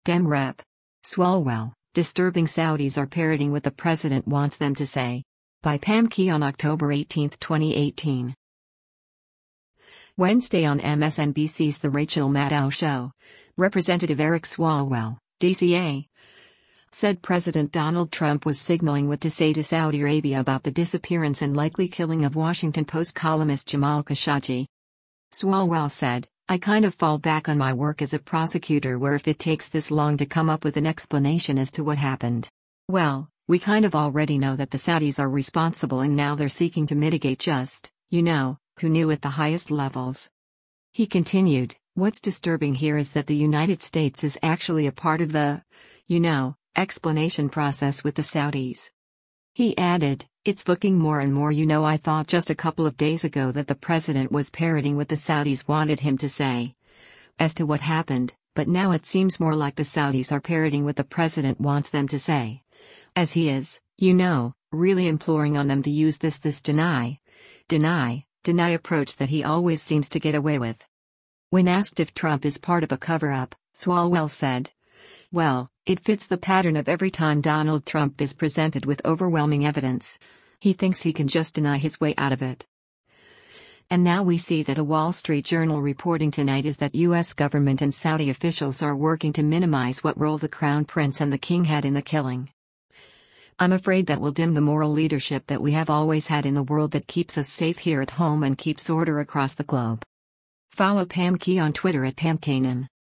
Dem Rep. Swalwell, disturbing Saudis are parroting what the president wants them to say. By Pam Key on October 18, 2018. Wednesday on MSNBC's The Rachel Maddow Show, Representative Eric Swalwell, DCA, said President Donald Trump was signaling what to say to Saudi Arabia about the disappearance and likely killing of Washington Post columnist Jamal Khashoggi. Swalwell said, "I kind of fall back on my work as a prosecutor where if it takes this long to come up with an explanation as to what happened. Well, we kind of already know that the Saudis are responsible and now they're seeking to mitigate just, who knew at the highest levels." He continued, "What's disturbing here is that the United States is actually a part of the, explanation process with the Saudis." He added, "It's looking more and more I thought just a couple of days ago that the president was parroting what the Saudis wanted him to say as to what happened, but now it seems more like the Saudis are parroting what the president wants them to say. As he is, really imploring on them to use this deny approach that he always seems to get away with." When asked if Trump is part of a cover-up, Swalwell said, "Well, it fits the pattern of every time Donald Trump is presented with overwhelming evidence. He thinks he can just deny his way out of it." And now we see that a Wall Street Journal reporting tonight is that U.S. government and Saudi officials are working to minimize what role the Crown Prince and the King had in the killing. "I'm afraid that will dim the moral leadership that we have always had in the world that keeps us safe here at home and keeps order across the globe." Follow Pam Key on Twitter at PamKanan.